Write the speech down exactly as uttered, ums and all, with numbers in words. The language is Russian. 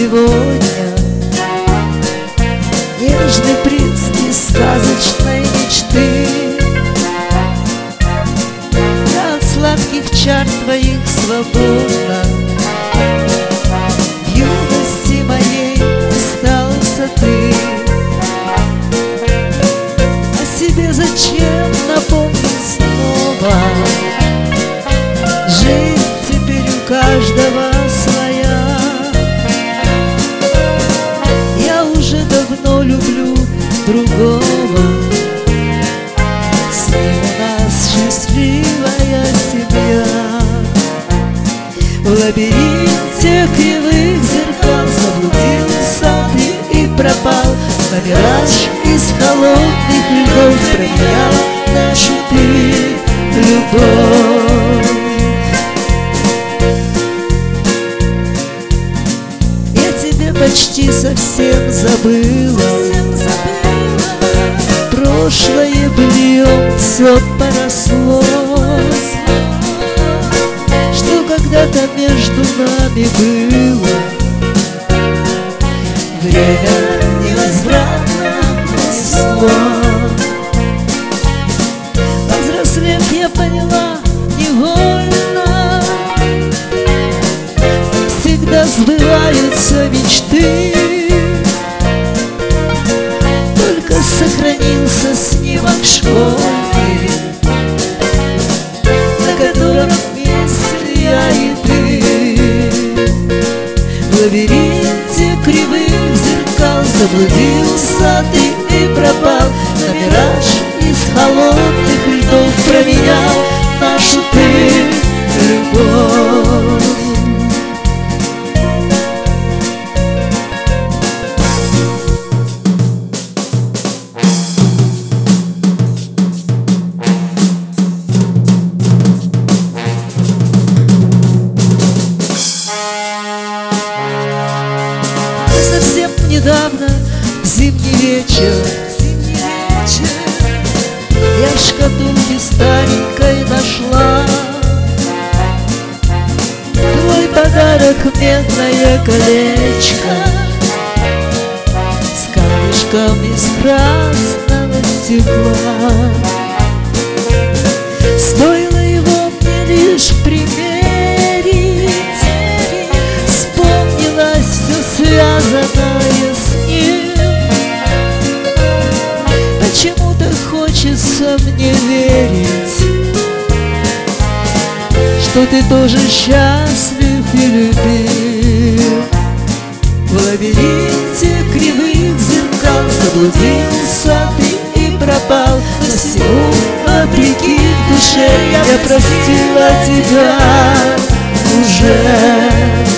сегодня нежный принц из сказочной мечты. Я от сладких чар твоих свободна. В юности моей остался ты. О себе зачем напомнить снова? Жизнь теперь у каждого своя. Я уже давно люблю другого. С ним у нас счастливая семья. В лабиринте кривых зеркал заблудился ты и пропал. На мираж из холодных льдов променял нашу ты любовь. Я тебя почти совсем забыла. Прошлое быльем все поросло, что когда-то между нами было. Время невозвратно несло. Повзрослев, я поняла невольно, всегда сбываются мечты. Только сохранился снимок школьный, на котором вместе я и ты. В лабиринте кривых зеркал заблудился ты и пропал. На мираж из холодных льдов променял нашу ты любовь. Совсем недавно, в зимний вечер, зимний вечер, я в шкатулке старенькой нашла твой подарок, медное колечко с камешком из красного стекла. Стоило его мне лишь примерить, вспомнилось все связанное с ним. Почему-то хочется мне верить, что ты тоже счастлив и любим. В лабиринте кривых зеркал заблудился ты и пропал. Но всему вопреки в душе я простила тебя уже.